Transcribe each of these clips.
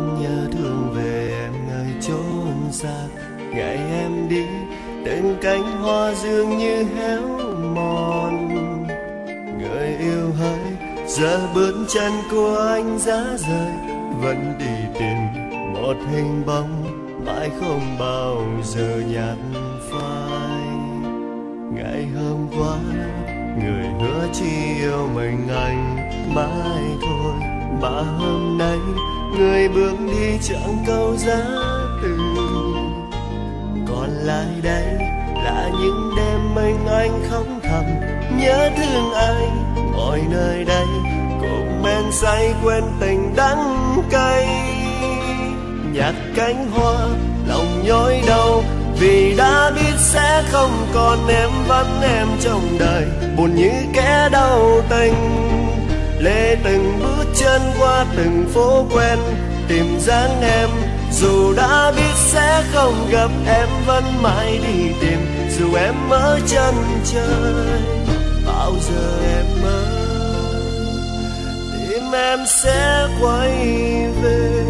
nhớ thương về em nơi chốn xa. Ngày em đi từng cánh hoa dường như héo mòn. Người yêu hỡi giờ bước chân của anh giá rời, vẫn đi tìm một hình bóng mãi không bao giờ nhạt phai. Ngày hôm qua người hứa chỉ yêu mình anh mãi thôi, mà hôm nay người bước đi chẳng câu giá từ. Còn lại đây là những đêm mình anh khóc thầm nhớ thương anh. Mọi nơi đây cũng men say quên tình đắng cay. Nhặt cánh hoa lòng nhói đau, vì đã biết sẽ không còn em vẫn em trong đời. Buồn như kẻ đau tình, lê từng bước chân qua từng phố quen tìm dáng em. Dù đã biết sẽ không gặp em vẫn mãi đi tìm. Dù em ở chân trời bao giờ em mơ tim em sẽ quay về.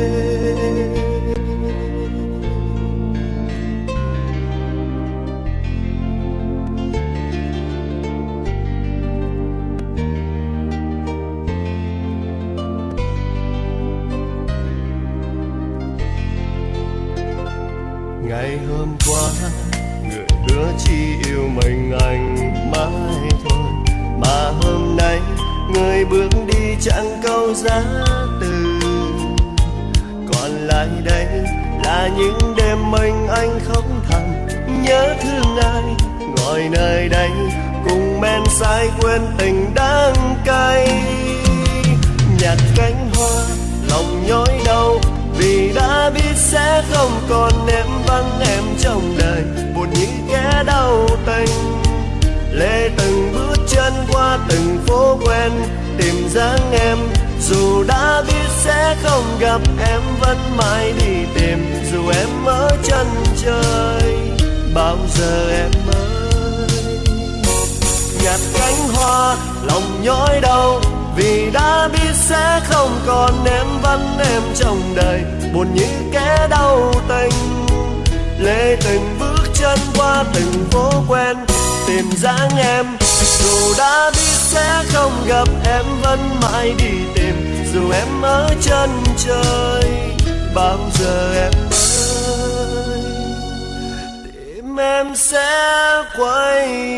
Ngày hôm qua người hứa chỉ yêu mình anh mãi thôi, mà hôm nay người bước đi chẳng câu giá từ. Còn lại đây là những đêm mình anh khóc thầm nhớ thương ai. Ngồi nơi đây cùng men say quên tình đắng cay. Nhặt cánh hoa lòng nhói đau, vì đã biết sẽ không còn em vắng em trong đời. Buồn như kẻ đau tình, lê từng bước chân qua từng phố quen tìm dáng em. Dù đã biết sẽ không gặp em vẫn mãi đi tìm. Dù em ở chân trời bao giờ em ơi. Nhặt cánh hoa lòng nhói đau, vì đã biết sẽ không còn em vẫn em trong đời. Buồn như kẻ đau tình, lê từng bước chân qua từng phố quen tìm dáng em. Dù đã biết sẽ không gặp em vẫn mãi đi tìm. Dù em ở chân trời bao giờ em ơi tim em sẽ quay